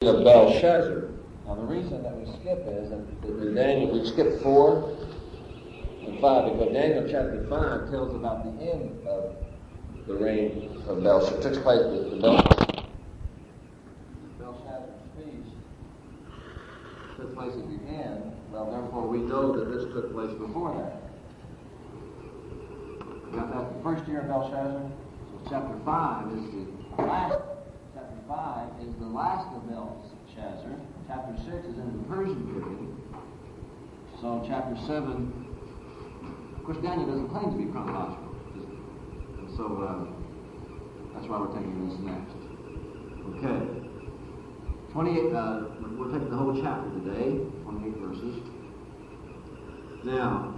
of Belshazzar. Now the reason that we skip is that Daniel, we skip 4 and 5 because Daniel chapter 5 tells about the end of the reign of Belshazzar. It took place with the Belshazzar's feast took place at the end. Well, therefore we know that this took place before that. You got that? The first year of Belshazzar. So chapter 5 is the last. Chapter 5 is the last of Belshazzar. Chapter 6 is in the Persian period. So chapter 7, of course Daniel doesn't claim to be chronological. And so that's why we're taking this next. Okay. 28, we're taking the whole chapter today, 28 verses. Now,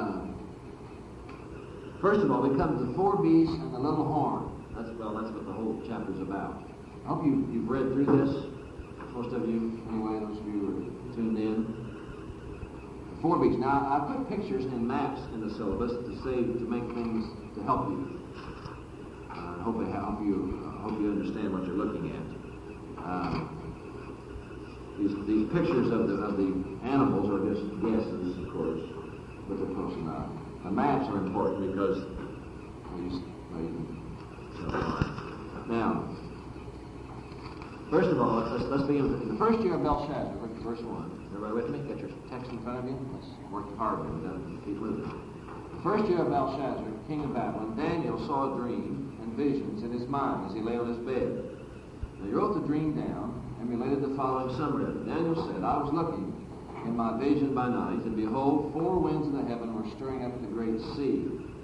first of all, we come to the 4 beasts and the little horn. That's what the whole chapter is about. I hope you've read through this. Most of you, anyway, those of you who are tuned in. The 4 beasts. Now, I put pictures and maps in the syllabus to make things to help you. I hope you understand what you're looking at. These pictures of the animals are just guesses, of course, but they're close enough. The maps are important because now, first of all, let's begin with the first year of Belshazzar. Look at verse 1. Everybody with me? Got your text in front of you? Let's work hard here. We've got to keep moving. The first year of Belshazzar, king of Babylon, Daniel saw a dream and visions in his mind as he lay on his bed. Now he wrote the dream down and related the following summary. Daniel said, I was looking in my vision by night, and behold, 4 winds of the heaven were stirring up the great sea.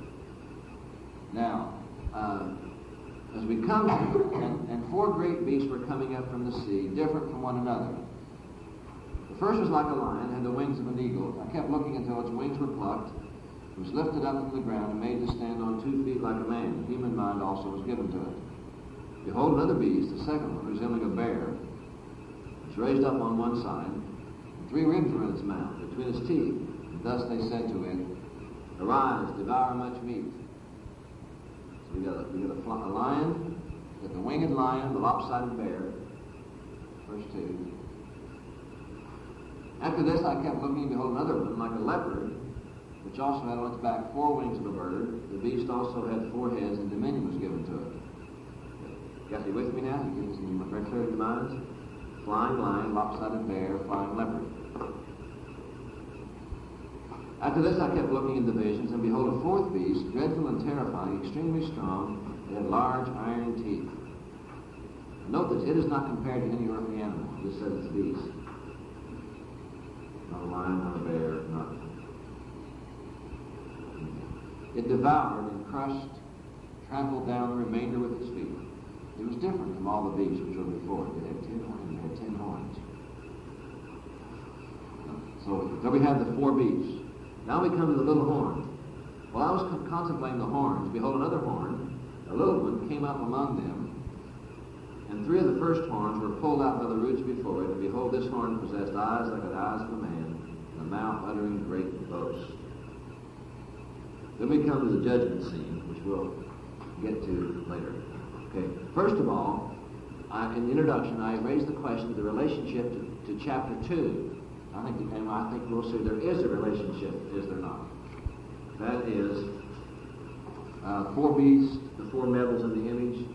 Now, as we come to, and 4 great beasts were coming up from the sea, different from one another. The first was like a lion, had the wings of an eagle. I kept looking until its wings were plucked. It was lifted up from the ground and made to stand on 2 feet like a man. The human mind also was given to it. Behold, another beast, the second one, resembling a bear, was raised up on one side, and 3 ribs were in its mouth, between its teeth. And thus they said to it, Arise, devour much meat. So we got a lion, we got the winged lion, the lopsided bear, verse 2. After this I kept looking, behold, another one, like a leopard, which also had on its back 4 wings of a bird. The beast also had 4 heads, and dominion was given to it. Got you with me now? You get this very clear in your minds? Flying lion, lopsided bear, flying leopard. After this I kept looking in the visions, and behold, a 4th beast, dreadful and terrifying, extremely strong, it had large iron teeth. Note that it is not compared to any earthly animal. It just says it's a beast. Not a lion, not a bear, not. It devoured and crushed, trampled down the remainder with its feet. It was different from all the beasts which were before it. It had 10 horns. It had 10 horns. So there we have the 4 beasts. Now we come to the little horn. While I was contemplating the horns, behold, another horn, a little one, came up among them, and 3 of the first horns were pulled out by the roots before it, and behold, this horn possessed eyes like the eyes of a man, and a mouth uttering great boasts. Then we come to the judgment scene, which we'll get to later. Okay. First of all, in the introduction, I raised the question of the relationship to chapter 2. I think we'll see there is a relationship, is there not? That is 4 beasts, the 4 metals in the image,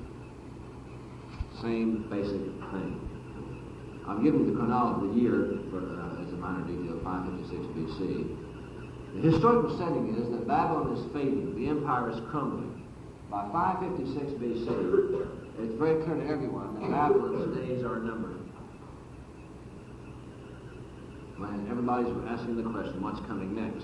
same basic thing. I'm giving the chronology of the year as a minor detail, 556 BC. The historical setting is that Babylon is fading, the empire is crumbling. By 556 BC, it's very clear to everyone that Babylon's days are numbered. When everybody's asking the question, what's coming next?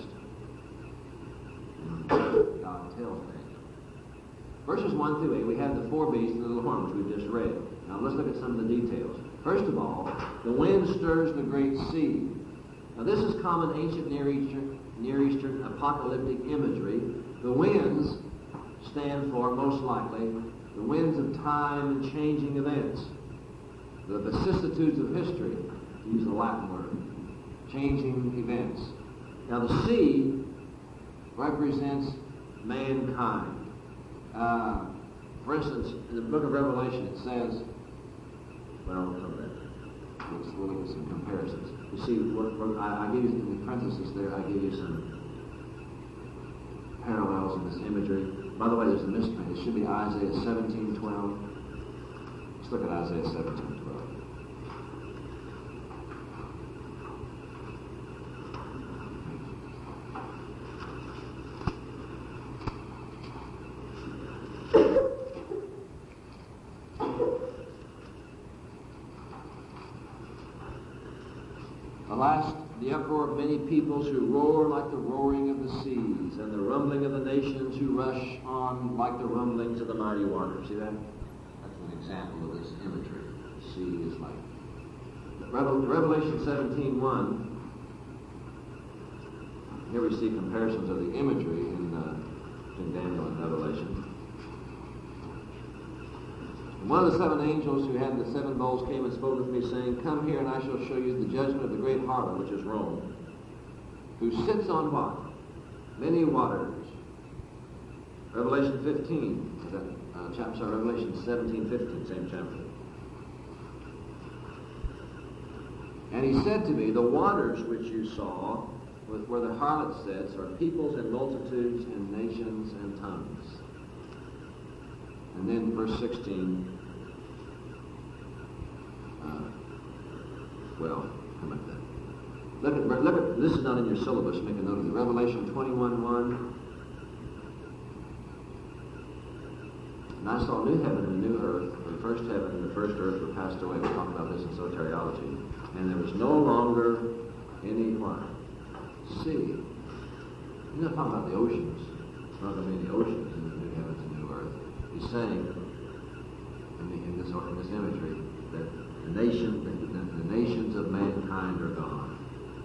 God tells things. Verses 1 through 8, we have the 4 beasts and the little horn, which we've just read. Now let's look at some of the details. First of all, the wind stirs the great sea. Now this is common ancient Near Eastern apocalyptic imagery. The winds stand for, most likely, the winds of time and changing events. The vicissitudes of history, to use the Latin word. Changing events. Now the sea represents mankind. For instance, in the book of Revelation it says, well, we'll cover that. we'll look at some comparisons. You see, I give you in the parenthesis there, I give you some parallels in this imagery. By the way, there's a misprint. It should be Isaiah 17:12. Let's look at Isaiah 17:12. The uproar of many peoples who roar like the roaring of the seas, and the rumbling of the nations who rush on like the rumblings of the mighty waters. See that? That's an example of this imagery. The sea is like Revelation 17:1. Here we see comparisons of the imagery in Daniel and Revelation. One of the seven angels who had the seven bowls came and spoke with me, saying, "Come here, and I shall show you the judgment of the great harlot, which is Rome, who sits on what? Many waters." Revelation 15, Revelation 17:15, same chapter. And he said to me, "The waters which you saw, where the harlot sits, are peoples and multitudes and nations and tongues." And then verse 16, come back to that. Look at, this is not in your syllabus, make a note of it. Revelation 21:1. "And I saw a new heaven and a new earth, for the first heaven and the first earth were passed away." We'll talk about this in soteriology. "And there was no longer any what? Sea." He's not talking about the oceans. There's not going to be any oceans in the new heavens and new earth. He's saying in this imagery that the nations of mankind are gone.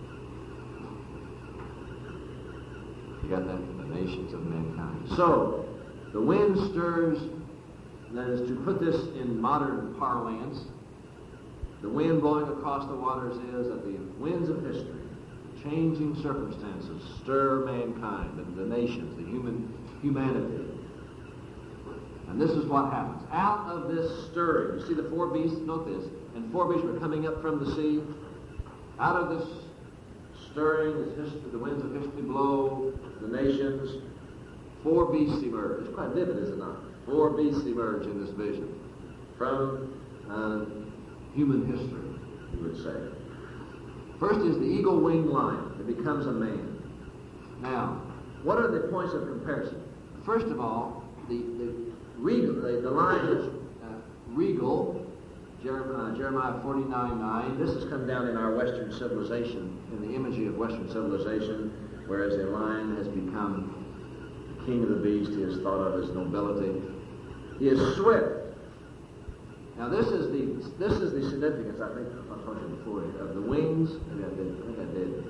You got that? The nations of mankind. So, the wind stirs, that is, to put this in modern parlance, the wind blowing across the waters is that the winds of history, changing circumstances, stir mankind, the nations, the humanity. And this is what happens. Out of this stirring, you see the four beasts, note this, and four beasts were coming up from the sea. Out of this stirring, the winds of history blow, the nations, four beasts emerge. It's quite vivid, is it not? Four beasts emerge in this vision from human history, you would say. First is the eagle-winged lion. It becomes a man. Now, what are the points of comparison? First of all, the lion is regal, Jeremiah 49:9. This has come down in our Western civilization, in the imagery of Western civilization, whereas the lion has become the king of the beast. He is thought of as nobility. He is swift. Now this is the significance, I think, I told you before, of the wings. Maybe I think I did.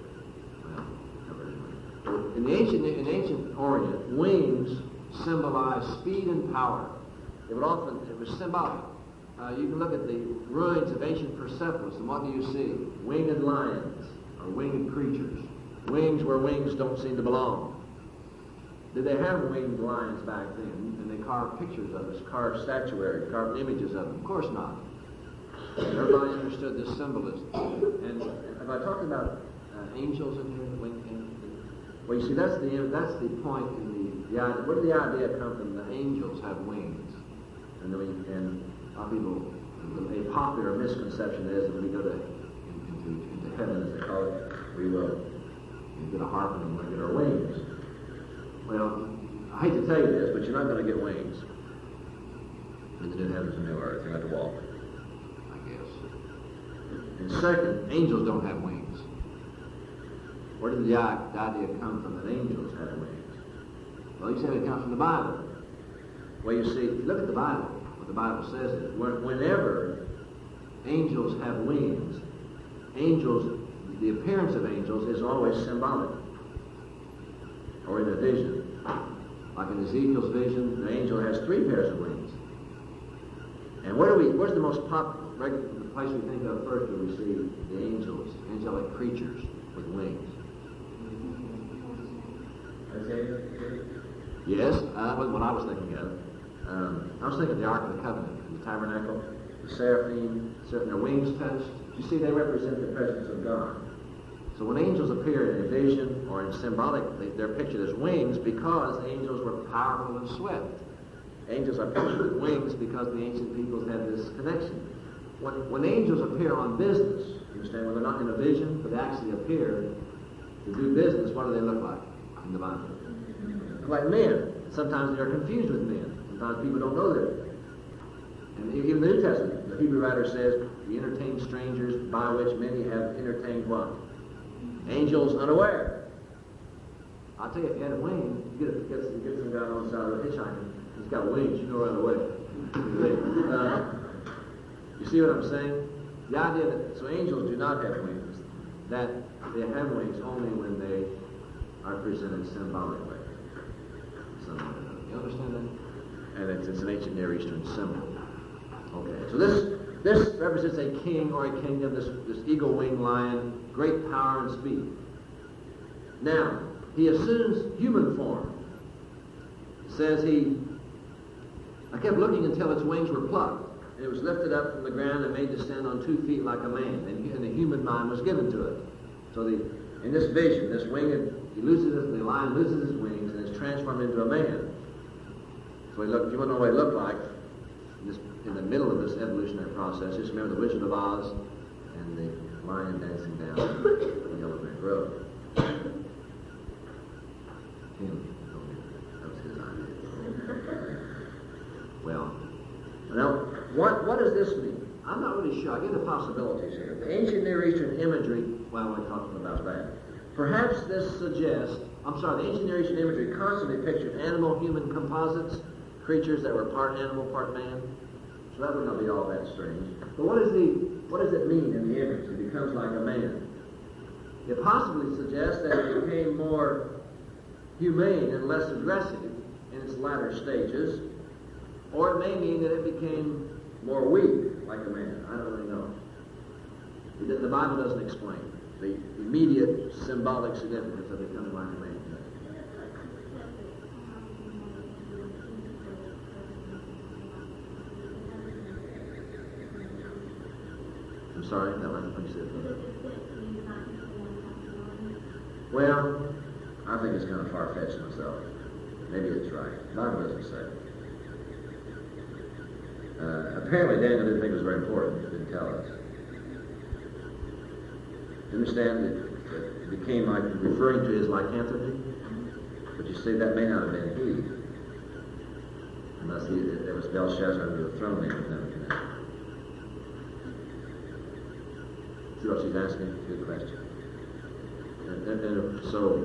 Well, in ancient Orient, wings symbolize speed and power. It was symbolic. You can look at the ruins of ancient Persepolis, and what do you see? Winged lions, or winged creatures. Wings where wings don't seem to belong. Did they have winged lions back then? And they carved pictures of us, carved statuary, carved images of them? Of course not. Everybody understood this symbolism. And have I talked about angels in here? Well, you see, that's the point in the idea. Where did the idea come from? The angels have wings, and people. A popular misconception is that when we go into heaven, as they call it, we will get a harp and we'll get our wings. Well, I hate to tell you this, but you're not going to get wings in the new heavens and new earth. You're going to have to walk, I guess. And second, angels don't have wings. Where did the idea come from that angels have wings? Well, you said it comes from the Bible. Well, you see, look at the Bible. What the Bible says is, whenever angels have wings, the appearance of angels is always symbolic, or in a vision. Like in Ezekiel's vision, the angel has 3 pairs of wings. And where's the most popular place we think of first when we see the angels, angelic creatures with wings? Yes, that wasn't what I was thinking of. I was thinking of the Ark of the Covenant, the tabernacle, the seraphim, their wings touched, You see, they represent the presence of God. So when angels appear in a vision or in symbolic, they're pictured as wings because angels were powerful and swift. Angels are pictured with wings because the ancient peoples had this connection. When angels appear on business, you understand, when they're not in a vision, but they actually appear to do business, what do they look like in the Bible? Like men. Sometimes they're confused with men. Sometimes people don't know that. And even the New Testament, the Hebrew writer says, "He entertained strangers by which many have entertained what? Angels unaware." I'll tell you, if you had a wing, you get some guy on the side of a hitchhiker. He's got wings, you know right away. You see what I'm saying? The idea that, so angels do not have wings, that they have wings only when they are presented symbolically. You understand that? And it's an ancient Near Eastern symbol. Okay, so this represents a king or a kingdom, this eagle-winged lion, great power and speed. Now, he assumes human form. It says I kept looking until its wings were plucked, and it was lifted up from the ground and made to stand on 2 feet like a man, and the human mind was given to it. So in this vision, this winged, the lion loses his wings and is transformed into a man. So you want to know what he looked like in the middle of this evolutionary process. Just remember the Wizard of Oz and the lion dancing down the Yellow Brick Road. That was his idea. Well, now, what does this mean? I'm not really sure. I get the possibilities here. The ancient Near Eastern imagery, well, we're talking about that. Perhaps this suggests, the ancient Near Eastern imagery constantly pictured animal-human composites, creatures that were part animal, part man. So that would not be all that strange. But what does it mean in the image? It becomes like a man. It possibly suggests that it became more humane and less aggressive in its latter stages, or it may mean that it became more weak, like a man. I don't really know. The Bible doesn't explain the immediate symbolic significance of becoming like a man. I'm sorry, that wasn't what you said. Well, I think it's kind of far-fetched myself. Maybe it's right. The Bible doesn't say. Apparently Daniel didn't think it was very important. He didn't tell us. You understand that it became like referring to his lycanthropy? But you see, that may not have been he. Unless there was Belshazzar under the throne there with Nebuchadnezzar. See what she's asking? Good question. And so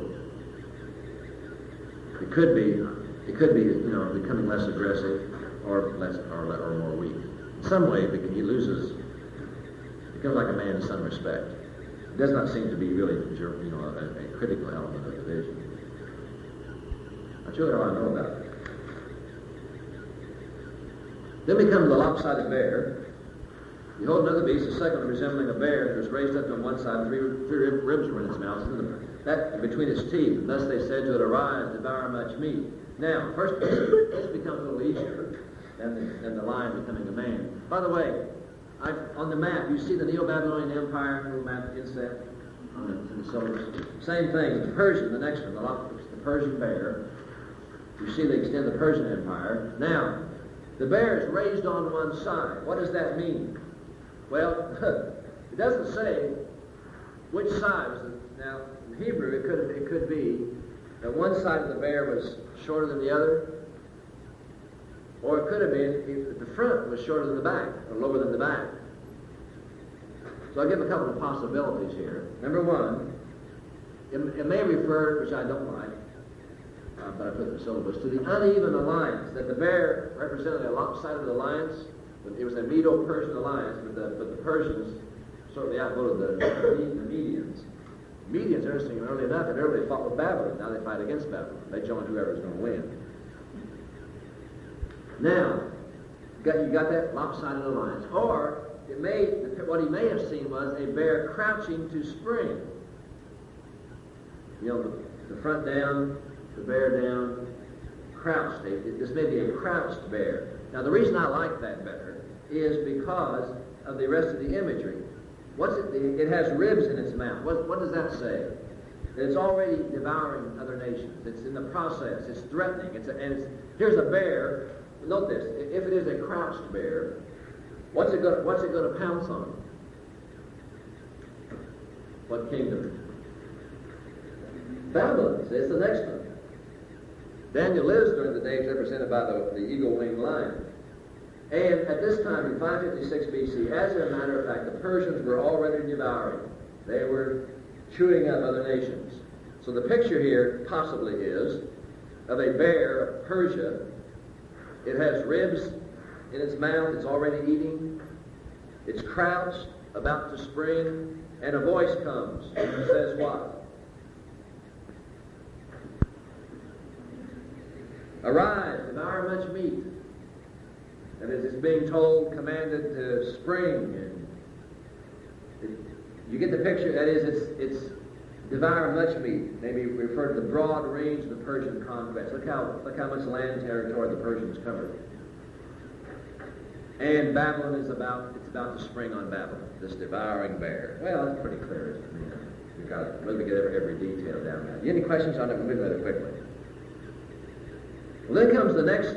it could be, becoming less aggressive or more weak. In some way, he becomes like a man in some respect. It does not seem to be really, a critical element of the vision. That's really all I know about it. Then we come to the lopsided bear. Behold, another beast, the second resembling a bear, that was raised up on one side, and three ribs were in its mouth, that between its teeth. And thus they said to it, "Arise, devour much meat." Now, first, this becomes a little easier than the lion becoming a man. By the way, on the map, you see the Neo-Babylonian Empire, little map inset in the syllabus. Same thing. The Persian, the next one, the Persian bear. You see they extend the Persian Empire. Now, the bear is raised on one side. What does that mean? Well, it doesn't say which side was it. Now, in Hebrew, it could be that one side of the bear was shorter than the other, or it could have been if the front was shorter than the back, or lower than the back. So I'll give a couple of possibilities here. Number one, it may refer, which I don't like, but I put in the syllabus, to the uneven alliance, that the bear represented a lopsided alliance. It was a Medo-Persian alliance, but the Persians certainly outvoted the Medians. The Medians, interestingly, early enough, had earlier fought with Babylon. Now they fight against Babylon. They join whoever's going to win. Now, you got that lopsided alliance. Or what he may have seen was a bear crouching to spring. The front down, the bear down, crouched. This may be a crouched bear. Now, the reason I like that better is because of the rest of the imagery. What's it? It has ribs in its mouth. What does that say? It's already devouring other nations. It's in the process. It's threatening. Here's a bear. Note this: if it is a crouched bear, what's it going to pounce on? What kingdom? Babylon. See, it's the next one. Daniel lives during the days represented by the eagle-winged lion. And at this time, in 556 BC, as a matter of fact, the Persians were already devouring. They were chewing up other nations. So the picture here possibly is of a bear of Persia. It has ribs in its mouth. It's already eating. It's crouched, about to spring, and a voice comes and says what? Arise, devour much meat. That is, it's being told, commanded to spring. And you get the picture. That is, it's devour much meat. Maybe refer to the broad range of the Persian conquest. Look how much land territory the Persians covered. And Babylon is about to spring on Babylon, this devouring bear. Well, it's pretty clear. We've got to really get every detail down now. Any questions on it? We'll move at it quickly. Well, then comes the next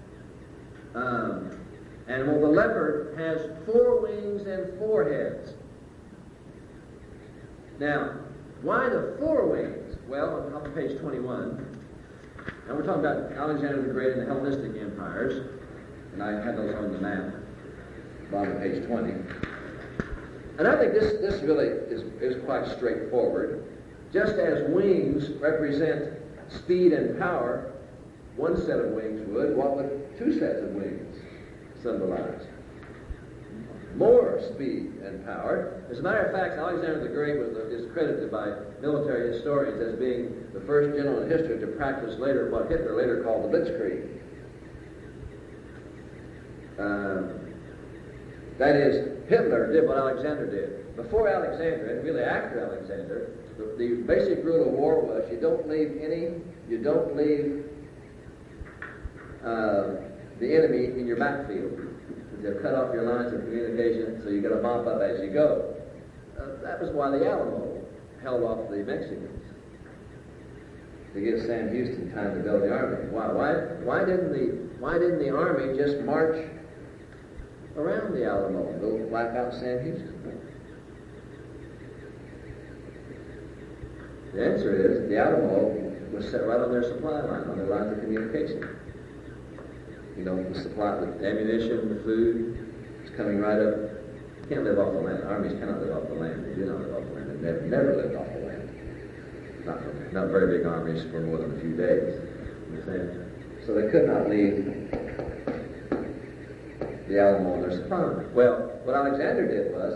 animal. The leopard has 4 wings and 4 heads. Now, why the 4 wings? Well, on page 21. Now we're talking about Alexander the Great and the Hellenistic empires. And I had those on the map, bottom of page 20. And I think this really is quite straightforward. Just as wings represent speed and power, one set of wings would, what would 2 sets of wings symbolize? More speed and power. As a matter of fact, Alexander the Great is credited by military historians as being the first general in history to practice what Hitler later called the Blitzkrieg. That is, Hitler did what Alexander did. Before Alexander, and really after Alexander, the basic rule of war was you don't leave the enemy in your backfield. They'll cut off your lines of communication, so you got to mop up as you go. That was why the Alamo held off the Mexicans, to give Sam Houston time to build the army. Why didn't the army just march around the Alamo and go wipe out Sam Houston? The answer is the Alamo was set right on their supply line, on their lines of communication. You know, the supply, the ammunition, the food, it's coming right up. You can't live off the land. Armies cannot live off the land. They do not live off the land. They've never lived off the land. Not very big armies for more than a few days. So they could not leave the Alamo on their supply line. Well, what Alexander did was,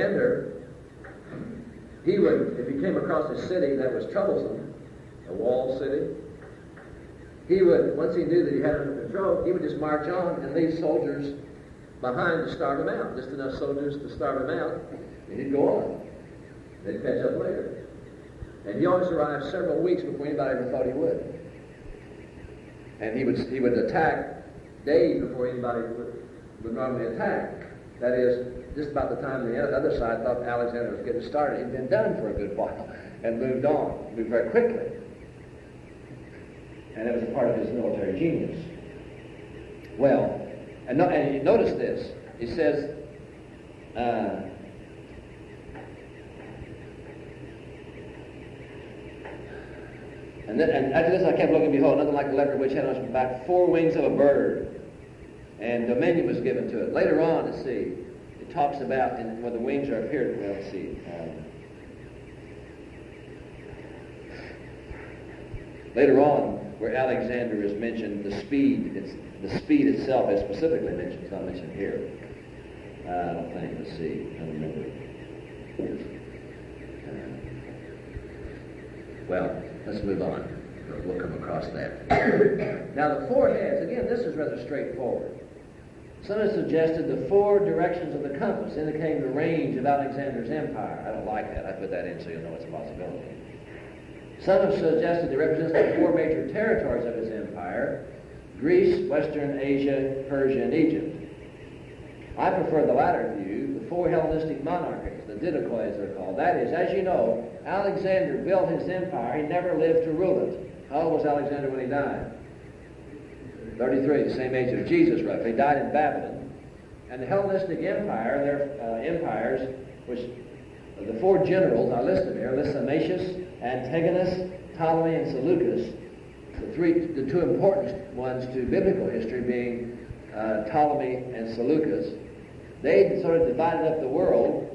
he would, if he came across a city that was troublesome, a walled city, he would, once he knew that he had it under control, he would just march on and leave soldiers behind to starve them out. Just enough soldiers to starve them out, and he'd go on. They'd catch up later. And he always arrived several weeks before anybody ever thought he would. And he would attack days before anybody would normally attack. That is, just about the time the other side thought Alexander was getting started. He'd been done for a good while and moved very quickly. And that was a part of his military genius. Well, and you notice this. He says, and after this I kept looking, behold, nothing like the leopard which had on its back 4 wings of a bird, and dominion was given to it. Later on, let's see, it talks about, and when the wings are appeared, well, let's see. Later on, where Alexander is mentioned, the speed itself is specifically mentioned. It's not mentioned here. I don't think. Let's see. I don't remember. Well, let's move on. We'll come across that. Now, the 4 heads. Again, this is rather straightforward. Some have suggested the 4 directions of the compass, indicating the range of Alexander's empire. I don't like that. I put that in so you'll know it's a possibility. Some have suggested it represents the 4 major territories of his empire: Greece, Western Asia, Persia, and Egypt. I prefer the latter view, the four Hellenistic monarchies, the Didache as they're called. That is, as you know, Alexander built his empire. He never lived to rule it. How old was Alexander when he died? 33, the same age as Jesus, roughly. He died in Babylon. And the Hellenistic Empire, their empires, which the four generals, I list them here, Lysimachus, Antigonus, Ptolemy, and Seleucus, the two important ones to biblical history being Ptolemy and Seleucus. They sort of divided up the world.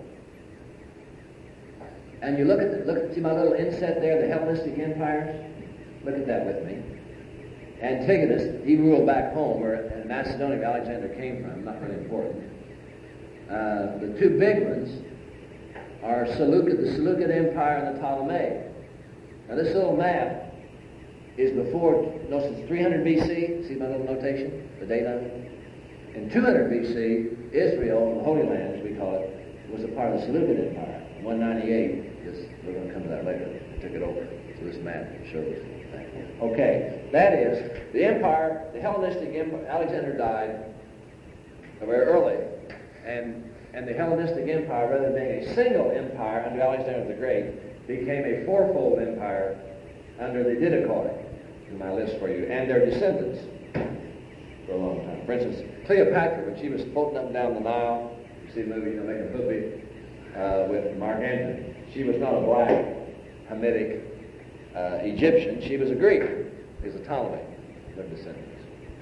And you see my little inset there, the Hellenistic empires? Look at that with me. Antigonus, he ruled back home, where Macedonia, where Alexander came from, not really important. The two big ones are the Seleucid Empire and the Ptolemaic. Now this little map is before, notice it's 300 BC, see my little notation, the date on it? In 200 BC, Israel, the Holy Land as we call it, was a part of the Seleucid Empire. 198, we're going to come to that later, I took it over, so this map shows. Okay, that is, the empire, the Hellenistic Empire, Alexander died very early, and the Hellenistic Empire, rather than being a single empire under Alexander the Great, became a fourfold empire under the Didache, in my list for you, and their descendants for a long time. For instance, Cleopatra, when she was floating up and down the Nile, you see the movie, Making Poopy, with Mark Antony, she was not a black Hamitic Egyptian, she was a Greek. Is a Ptolemy, their descendants.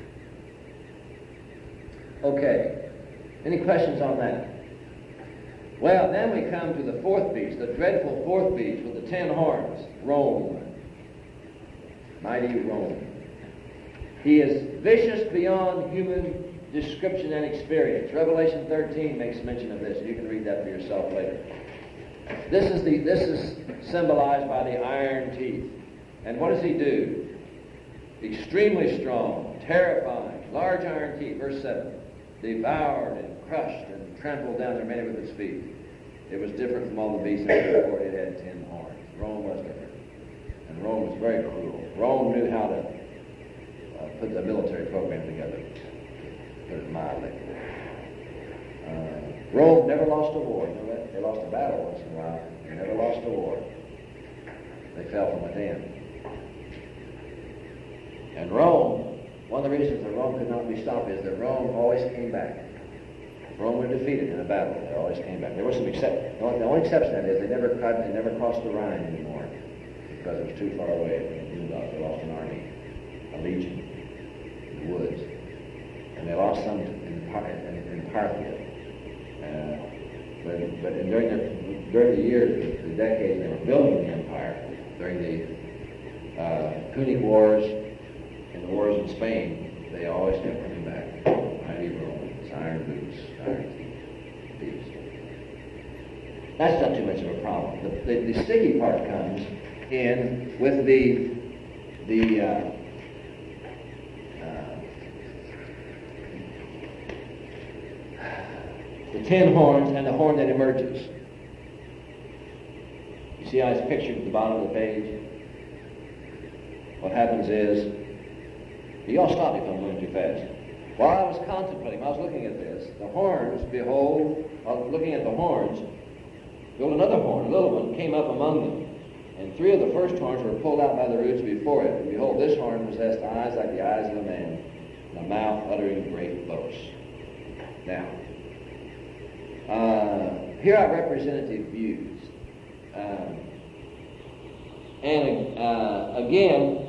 Okay, any questions on that? Well, then we come to the fourth beast, the dreadful fourth beast with the 10 horns, Rome. Mighty Rome. He is vicious beyond human description and experience. Revelation 13 makes mention of this. You can read that for yourself later. This is symbolized by the iron teeth. And what does he do? Extremely strong, terrifying, large iron teeth. Verse 7. Devoured and crushed and trampled down their many with its feet. It was different from all the beasts that before. It had 10 horns. Rome was different. And Rome was very cruel. Rome knew how to put the military program together, to put it mildly. Rome never lost a war. You know that? They lost a battle once in a while. They never lost a war. They fell from within. And Rome, one of the reasons that Rome could not be stopped is that Rome always came back. If Rome were defeated in a battle, they always came back. There was some exception. The only exception to that is they never crossed the Rhine anymore because it was too far away. They lost an army, a legion, in the woods, and they lost some in Parthia. But during the years, the decades they were building the empire, during the Punic Wars and the wars in Spain, they always kept coming back. Mighty Romans, iron boots, iron teeth. That's not too much of a problem. The sticky part comes in with the 10 horns and the horn that emerges. You see how it's pictured at the bottom of the page? What happens is, y'all stop me if I'm going too fast. While I was contemplating, I was looking at this, the horns, behold, looking at the horns, behold, another horn, a little one, came up among them. And 3 of the first horns were pulled out by the roots before it. And behold, this horn possessed eyes like the eyes of a man, and a mouth uttering great boasts. Now, here are representative views. Again,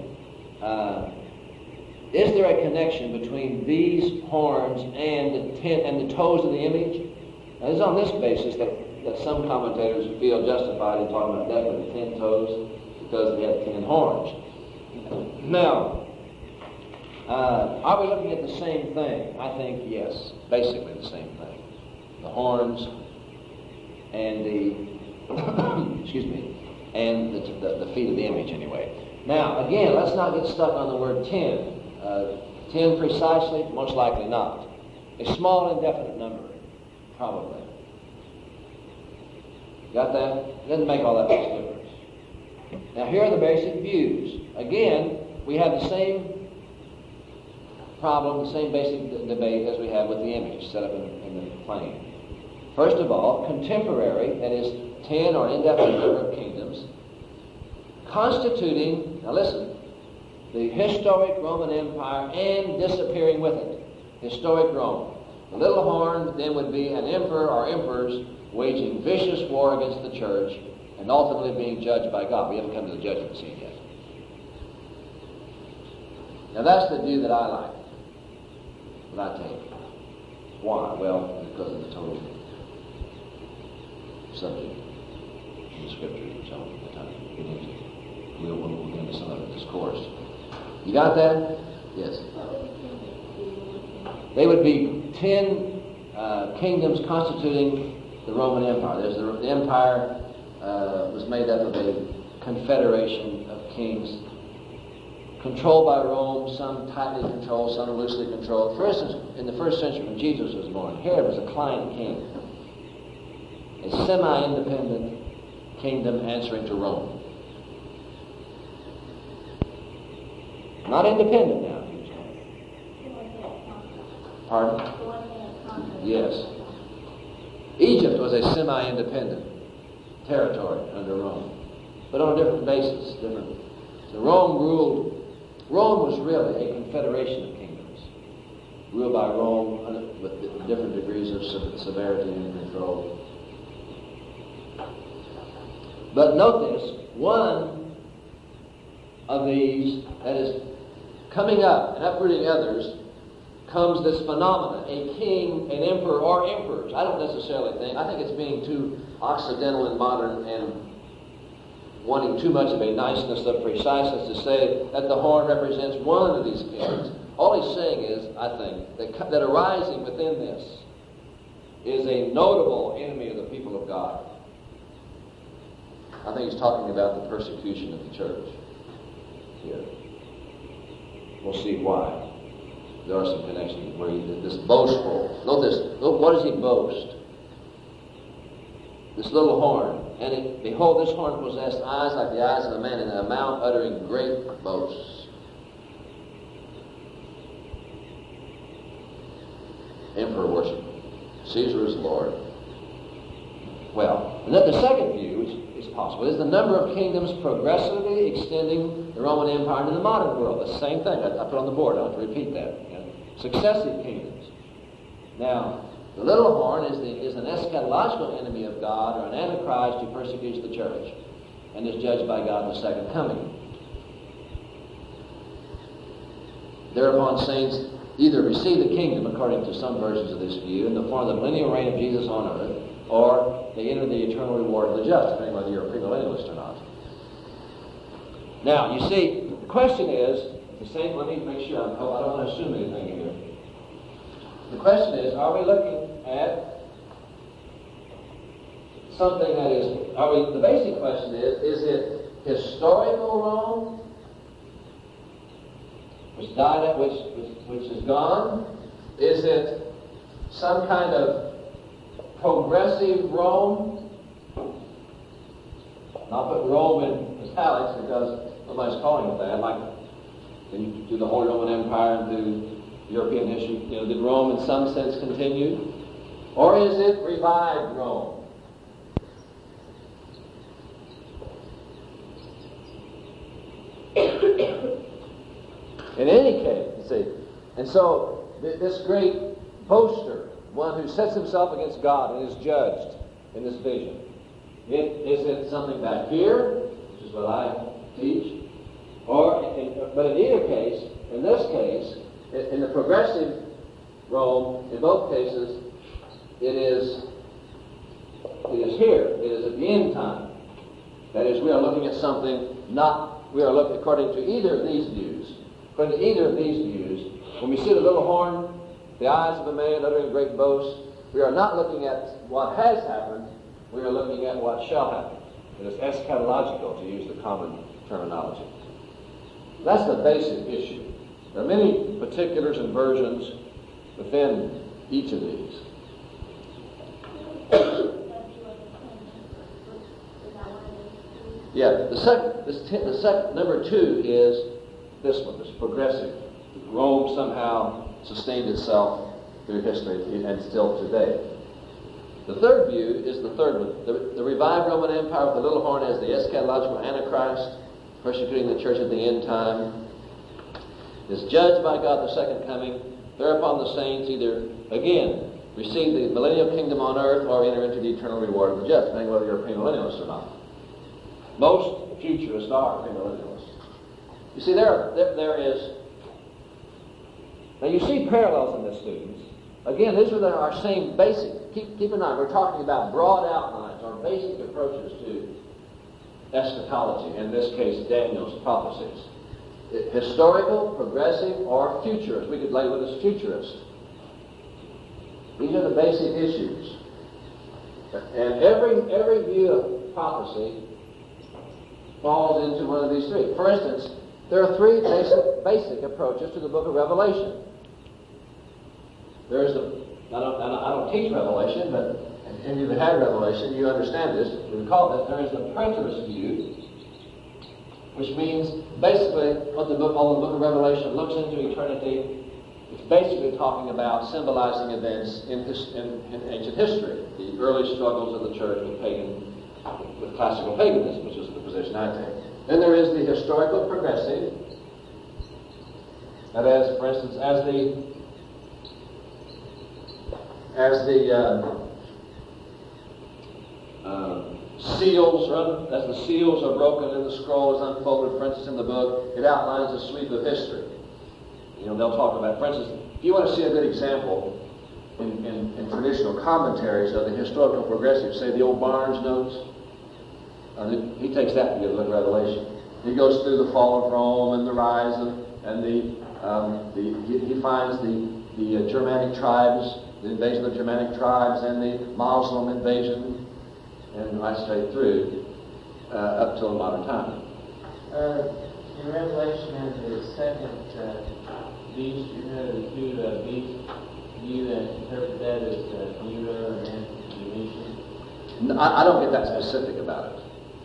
is there a connection between these horns and the toes of the image? Now, it's on this basis that some commentators feel justified in talking about definitely 10 toes because they have 10 horns. Now, are we looking at the same thing? I think yes, basically the same thing. The horns and the and the feet of the image anyway. Now, again, let's not get stuck on the word 10. 10 precisely? Most likely not. A small indefinite number, probably. Got that? It doesn't make all that much difference. Now, here are the basic views. Again, we have the same problem, the same basic debate as we have with the image set up in in the plane. First of all, contemporary, that is 10 or indefinite number of kingdoms, constituting, now listen, the historic Roman Empire and disappearing with it. Historic Rome. The little horn then would be an emperor or emperors waging vicious war against the church and ultimately being judged by God. We haven't come to the judgment scene yet. Now that's the view that I like, that I take. Why? Well, because of the total subject in the Scripture, which I'll get into. We'll get into some of it in this course. You got that? Yes. They would be 10 kingdoms constituting the Roman Empire. The empire was made up of a confederation of kings controlled by Rome, some tightly controlled, some loosely controlled. For instance, in the first century when Jesus was born, Herod was a client king, a semi-independent kingdom answering to Rome. Not independent now. Pardon? Yes. Egypt was a semi-independent territory under Rome, but on a different basis. So Rome was really a confederation of kingdoms, ruled by Rome with different degrees of severity and control. But note this, one of these that is coming up and uprooting others comes this phenomenon, a king, an emperor, or emperors. I don't necessarily I think it's being too occidental and modern and wanting too much of a niceness of preciseness to say that the horn represents one of these kings. All he's saying is, I think, that arising within this is a notable enemy of the people of God. I think he's talking about the persecution of the church here. We'll see why. There are some connections where this boastful. Note what does he boast? This little horn. And behold, this horn possessed eyes like the eyes of a man, and a mouth uttering great boasts. Emperor worship. Caesar is Lord. Well, and then the second view, which is possible, is the number of kingdoms progressively extending the Roman Empire into the modern world. The same thing. I put on the board. I want to repeat that. Successive kingdoms. Now, the little horn is an eschatological enemy of God, or an antichrist who persecutes the church and is judged by God in the second coming. Thereupon saints either receive the kingdom, according to some versions of this view, in the form of the millennial reign of Jesus on earth, or they enter the eternal reward of the just, depending whether you're a premillennialist or not. Now, you see, the question is, the same, let me make sure, I don't want to assume anything here. The question is, are we looking at something that is, the basic question is it historical Rome, which died out, which is gone? Is it some kind of progressive Rome? I'll put Rome in italics because nobody's calling it that. Like through the Holy Roman Empire and through European history, did Rome in some sense continue? Or is it revived Rome? In any case, you see, and so this great boaster, one who sets himself against God and is judged in this vision, is it something back here, which is what I teach, but in either case, in this case, in the progressive Rome, in both cases, it is here. It is at the end time. That is, we are looking at something we are looking according to either of these views. According to either of these views, when we see the little horn, the eyes of a man uttering great boast, we are not looking at what has happened, we are looking at what shall happen. It is eschatological, to use the common terminology. That's the basic issue. There are many particulars and versions within each of these. Yeah, the second, number 2 is this one, this progressive. Rome somehow sustained itself through history and still today. The third view is the third one. The revived Roman Empire with the little horn as the eschatological Antichrist, persecuting the church at the end time, is judged by God the second coming. Thereupon the saints either, again, receive the millennial kingdom on earth or enter into the eternal reward of the just, depending whether you're a premillennialist or not. Most futurists are premillennialists. You see, there is... Now you see parallels in this, students. Again, these are our same basic... Keep in mind, we're talking about broad outlines or basic approaches to eschatology, in this case, Daniel's prophecies. Historical, progressive, or futurist. We could label it as futurist. These are the basic issues. And every view of prophecy falls into one of these three. For instance, there are three basic approaches to the book of Revelation. There's I don't teach Revelation, but and you've had Revelation, you understand this. You recall that there is the preterist view, which means basically what the book of Revelation looks into eternity. It's basically talking about symbolizing events in ancient history, the early struggles of the church with classical paganism, which is the position I take. Then there is the historical progressive, that is, for instance, as the seals are broken and the scroll is unfolded, for instance, in the book, it outlines a sweep of history. They'll talk about, for instance, if you want to see a good example in traditional commentaries of the historical progressive, say the old Barnes notes, he takes that to give the book of Revelation. He goes through the fall of Rome and the rise he finds the Germanic tribes, the invasion of the Germanic tribes and the Muslim invasion, and right straight through up till modern time. In Revelation and the second beast, the two beasts, you interpret that as Nero and Domitian? I don't get that specific about it.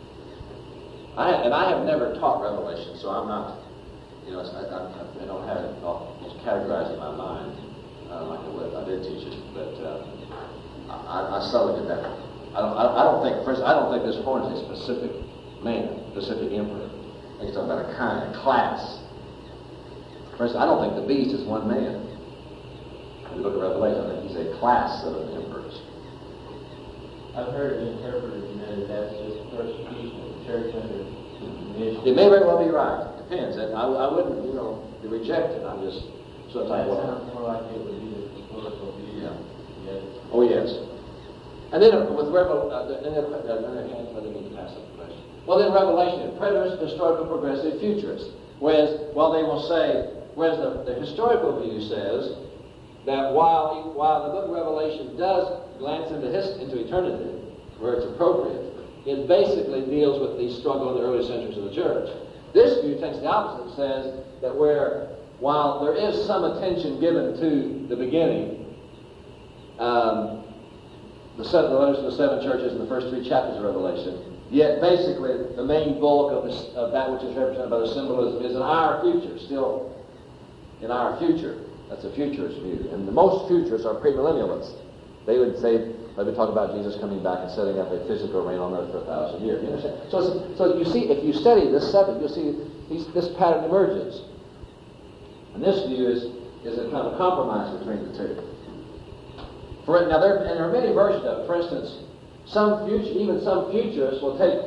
I have never taught Revelation, so I'm not, I don't have it all categorized in my mind like I would if I did teach it. But I seldom get that. I don't think this horn is a specific man, specific emperor. I think it's talking about a kind, a class. For instance, I don't think the beast is one man. In the book of Revelation, I think he's a class of emperors. I've heard it interpreted, that that's just persecution of the church under Domitian. It may very well be right. It depends. And I wouldn't, reject it. I'm just That sounds more like it would be the historical view. Yeah. Yes. Oh, yes. And then with Revelation, I didn't mean to pass up the question. Well, then Revelation, preterist, historical, progressive, futurist. Whereas the historical view says that while the book of Revelation does glance into eternity, where it's appropriate, it basically deals with the struggle in the early centuries of the church. This view takes the opposite and says that while there is some attention given to the beginning, the letters to the seven churches in the first three chapters of Revelation, yet basically the main bulk of that which is represented by the symbolism is in our future, still in our future. That's a futurist view. And the most futurists are premillennialists. They would say, let me talk about Jesus coming back and setting up a physical reign on earth for 1,000 years. You understand? So you see, if you study this subject, you'll see this pattern emerges. And this view is a kind of compromise between the two. And there are many versions of it. For instance, even some futurists will take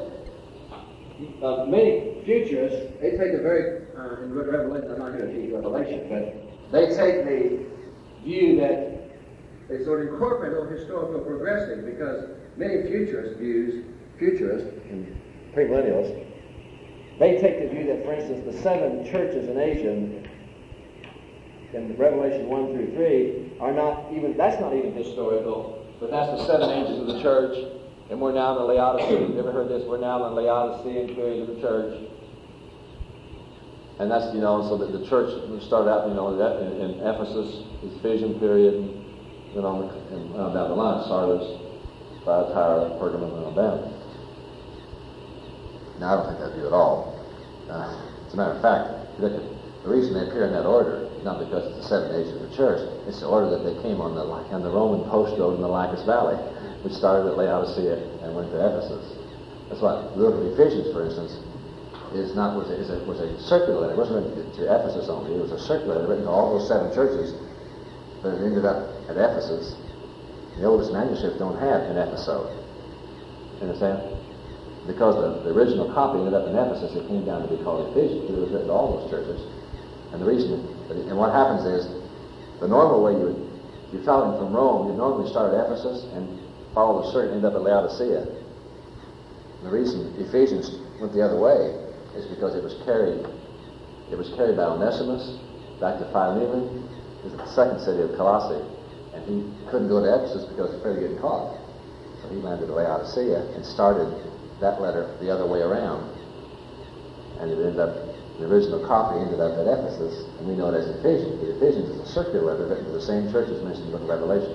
many futurists. They take a very in Revelation. I'm not going to teach Revelation, but they take the view that they sort of incorporate a little historical progressive, because many futurists and premillennials, they take the view that, for instance, the seven churches in Asia in Revelation 1 through 3 that's not even historical, but that's the seven ages of the church, and we're now in the Laodicean. You ever heard this? We're now in the Laodicean period of the church. And that's, so that the church started out, in Ephesus, the Ephesian period, and on down the line, Sardis, Thyatira, Pergamum, and on down. Now, I don't think that'd do at all. As a matter of fact, the reason they appear in that order not because it's the 7 days of the church. It's the order that they came on the Roman post road in the Lycus Valley, which started at Laodicea and went to Ephesus. That's why the book of Ephesians, for instance, was a circular letter. It wasn't written to Ephesus only. It was a circular letter written to all those 7 churches, but it ended up at Ephesus. The oldest manuscripts don't have an episode. You understand? Because the original copy ended up in Ephesus, it came down to be called Ephesians. It was written to all those churches. And the reason, and what happens is, the normal way you traveling from Rome, you normally start at Ephesus and follow the circuit and end up at Laodicea. And the reason Ephesians went the other way is because it was carried by Onesimus back to Philemon, who's the second city of Colossae, and he couldn't go to Ephesus because he was afraid of getting caught. So he landed at Laodicea and started that letter the other way around, and it ended up, the original copy ended up at Ephesus, and we know it as Ephesians. But Ephesians is a circular letter written to the same church as mentioned in the book of Revelation.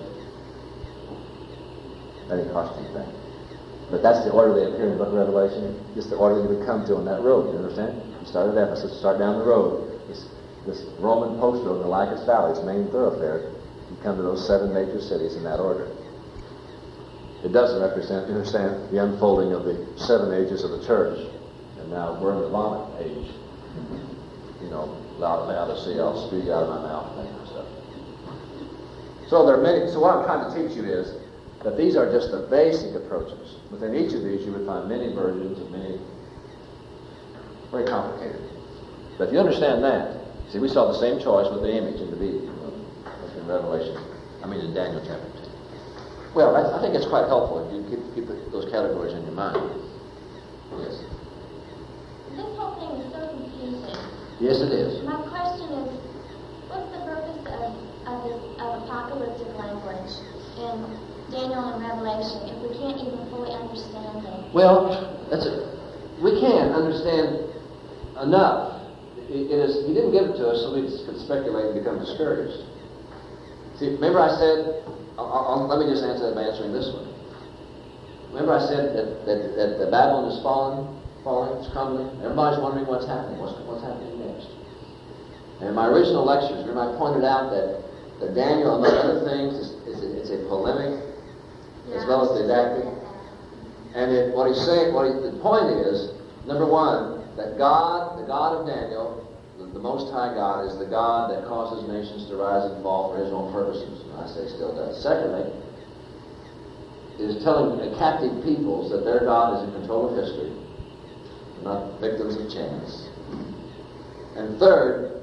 That didn't cost anything. But that's the order they appear in the book of Revelation. Just the order you would come to on that road. You understand? You start at Ephesus, start down the road. This Roman post road in the Lycus Valley, its main thoroughfare. You come to those 7 major cities in that order. It doesn't represent, you understand, the unfolding of the 7 ages of the church. And now we're in the vomit age. You know, Laodicea, I'll spew you out of my mouth, that kind of stuff. So there are many. So what I'm trying to teach you is that these are just the basic approaches. Within each of these, you would find many versions of many, very complicated. But if you understand that, see, we saw the same choice with the image and the beast in Revelation. In Daniel chapter 2. Well, I think it's quite helpful if you keep those categories in your mind. Yes. This whole thing is so confusing. Yes, it is. My question is, what's the purpose of apocalyptic language in Daniel and Revelation if we can't even fully understand them? Well, we can understand enough. He didn't give it to us so we could speculate and become discouraged. See, remember I said, let me just answer that by answering this one. Remember I said that Babylon is falling, it's crumbling. Everybody's wondering what's happening. What's happening next? And in my original lectures, remember I pointed out that Daniel, among other things, it's a polemic as well as didactic. And what he's saying, the point is, number one, that God, the God of Daniel, the Most High God, is the God that causes nations to rise and fall for His own purposes. And I say still does. Secondly, is telling captive peoples that their God is in control of history, not victims of chance. And third,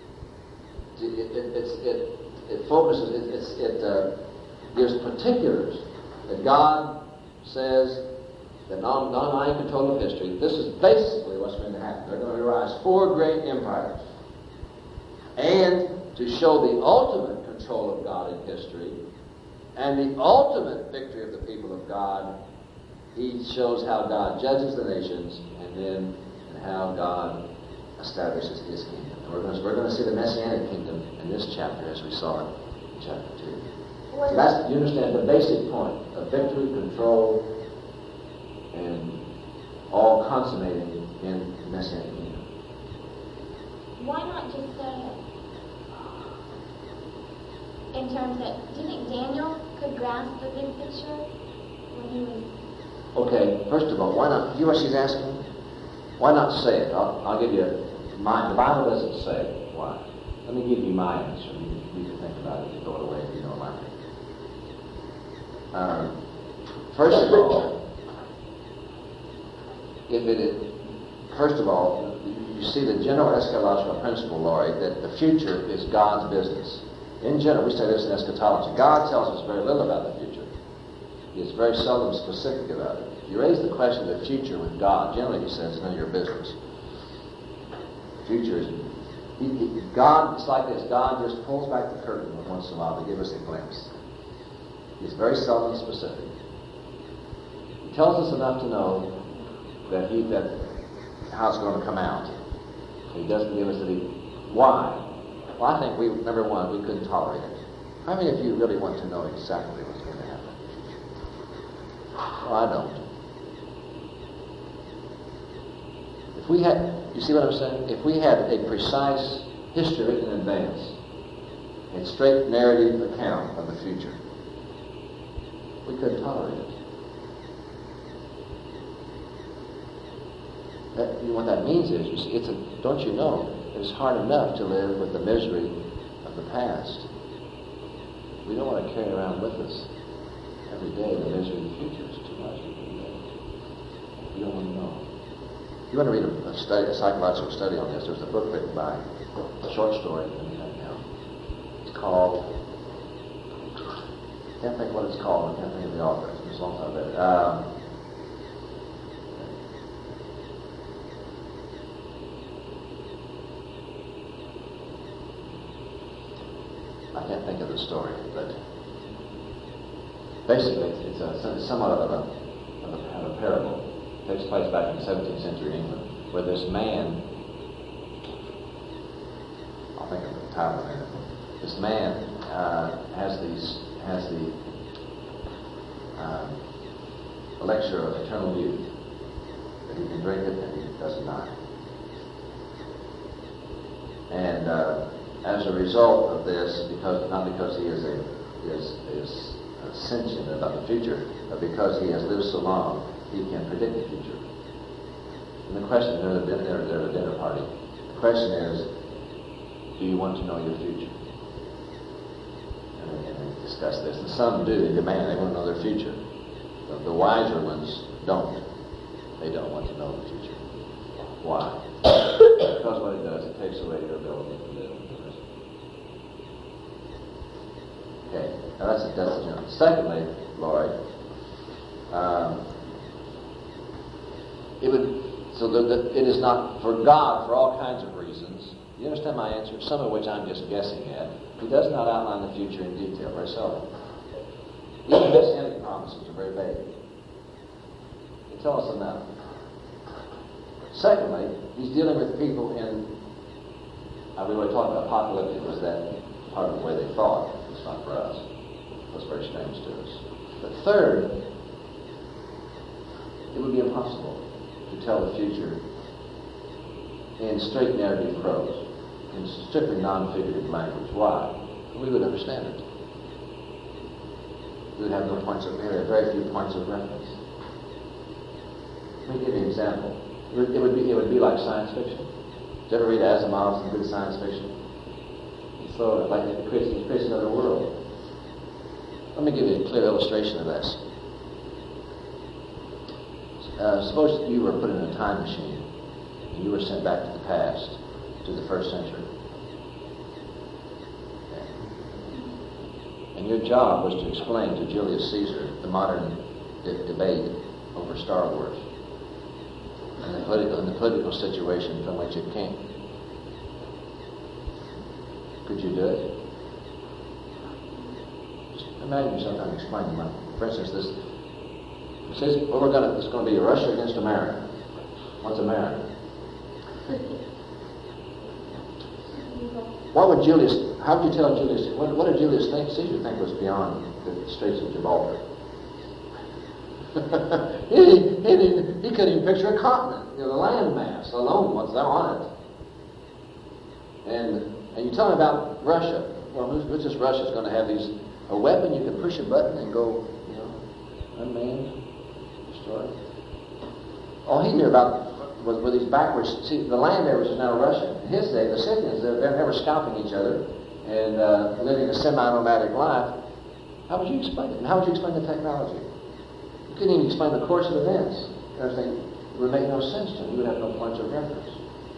it focuses, it gives particulars that God says that not I in control of history. This is basically what's going to happen. They're going to arise 4 great empires. And to show the ultimate control of God in history and the ultimate victory of the people of God, he shows how God judges the nations and how God establishes His kingdom. And we're going to see the Messianic kingdom in this chapter as we saw it in chapter 2. So that's, you understand, the basic point of victory, control, and all consummating in the Messianic kingdom. Why not just say it in terms that, do you think Daniel could grasp the big picture when he was... Okay, first of all, why not, you know what she's asking? Why not say it? I'll give you mine. The Bible doesn't say why. Let me give you my answer. You can think about it and throw it away if you don't like it. First of all, you see the general eschatological principle, Laurie, that the future is God's business. In general, we say this in eschatology. God tells us very little about the future. He is very seldom specific about it. If you raise the question of the future with God, generally He says it's none of your business. Future is... God, it's like this. God just pulls back the curtain once in a while to give us a glimpse. He's very seldom specific. He tells us enough to know that how it's going to come out. He doesn't give us why. Well, I think number one, we couldn't tolerate it. How many of you really want to know exactly what's going to happen? Well, I don't. If we had, you see what I'm saying? If we had a precise history written in advance, a straight narrative account of the future. We couldn't tolerate it. What that means is, you see, don't you know, it's hard enough to live with the misery of the past. We don't want to carry around with us every day the misery of the future. It's too much. You don't want to know. If you want to read a psychological study on this, there's a book written by a short story. It's called, I can't think what it's called. I can't think of the author. It's a long time read it. I can't think of the story, but basically it's somewhat of a parable. It takes place back in 17th century England, where this man, I'll think of the title in a minute. This man has the elixir of eternal youth, that he can drink it and he does not. And as a result of this, not because he is sentient about the future, but because he has lived so long, he can predict the future. And the question, they're at a dinner party. The question is, do you want to know your future? And they discuss this. And some do. They demand. They want to know their future. The wiser ones don't. They don't want to know the future. Why? Because what it does, it takes away your ability to live. Okay. Now that's a general. Secondly, Lloyd, it is not for God for all kinds of reasons. You understand my answer? Some of which I'm just guessing at. He does not outline the future in detail, very seldom. Even messianic promises are very vague. They tell us enough. Secondly, he's dealing with people in, we were talking about apocalyptic, was that part of the way they thought. It's not for us. That's very strange to us. But third, it would be impossible to tell the future in straight narrative prose, in strictly non-figurative language. Why? We would understand it. We would have very few points of reference. Let me give you an example. It would be like science fiction. Did you ever read Asimov's and good science fiction? So like it creates another world. Let me give you a clear illustration of this. Suppose you were put in a time machine and you were sent back to the past, to the 1st century. Okay. And your job was to explain to Julius Caesar the modern debate over Star Wars and the political situation from which it came. Could you do it? Just imagine yourself trying to explain to them. For instance, this says, it's going to be Russia against America. What's America? How would you tell Julius, what did Julius Caesar think was beyond the Straits of Gibraltar? he couldn't even picture a continent, the landmass alone, what's there on it. And you tell him about Russia. Well, who's this Russia's going to have a weapon you can push a button and go, unmanned, destroy. All he knew about were these backwards. See, the land there was now Russia. In his day, the Scythians, they were scalping each other and living a semi-nomadic life. How would you explain it? And how would you explain the technology? You couldn't even explain the course of events. Everything would make no sense to him. You would have no points of reference.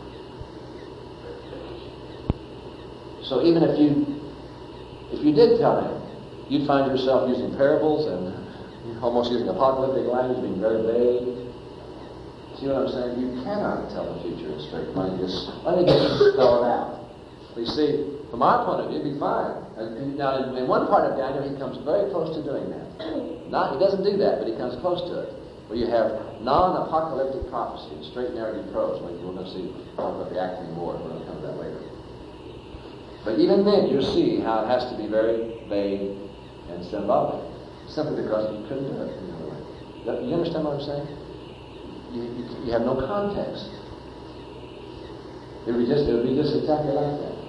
So even if you did tell him, you'd find yourself using parables and almost using apocalyptic language, being very vague. See what I'm saying? You cannot tell the future in straight line. Let me just spell it out. You see, from our point of view, it'd be fine. Now, in one part of Daniel, he comes very close to doing that. He doesn't do that, but he comes close to it. Where you have non-apocalyptic prophecy in straight narrative prose. We're going to talk about the Actian War. We're going to come to that later. But even then, you see how it has to be very vague and symbolic, simply because you couldn't do it another way. You understand what I'm saying? You have no context. It would be just exactly like that.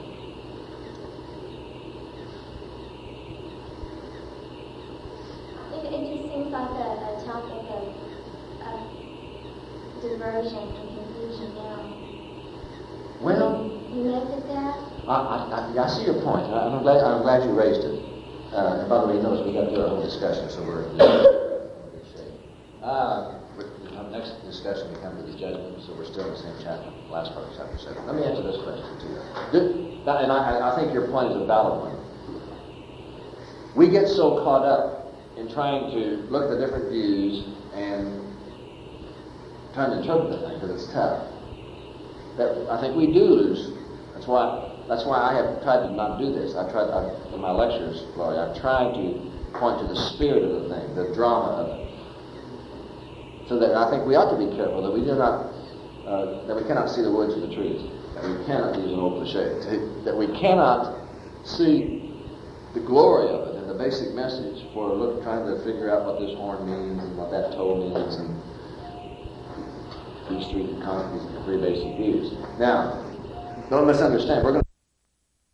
diversion and confusion now. Well, You make it that? I see your point. I'm glad you raised it. And by the way, notice we got to do our own discussion, so we're in good shape. Our next discussion, we come to the judgment, so we're still in the same chapter, last part of chapter 7. Let me answer this question to you. And I think your point is a valid one. We get so caught up in trying to look at the different views and trying to interpret the thing, because it's tough, that I think we do lose. That's why I have tried to not do this. In my lectures, Laurie, I've tried to point to the spirit of the thing, the drama of it. So that I think we ought to be careful that we do not, that we cannot see the woods for the trees. That we cannot use an old cliche. That we cannot see the glory of it and the basic message for trying to figure out what this horn means and what that toe means and these three basic views. Now, don't misunderstand. We're going to